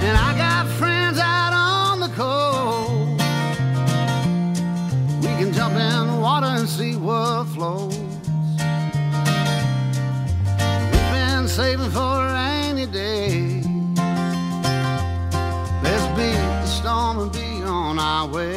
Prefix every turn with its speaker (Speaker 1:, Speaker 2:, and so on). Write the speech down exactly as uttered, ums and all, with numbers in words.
Speaker 1: And I got friends out on the coast. We can jump in the water and see what flows. We've been saving for a rainy day. Let's beat the storm and be on our way.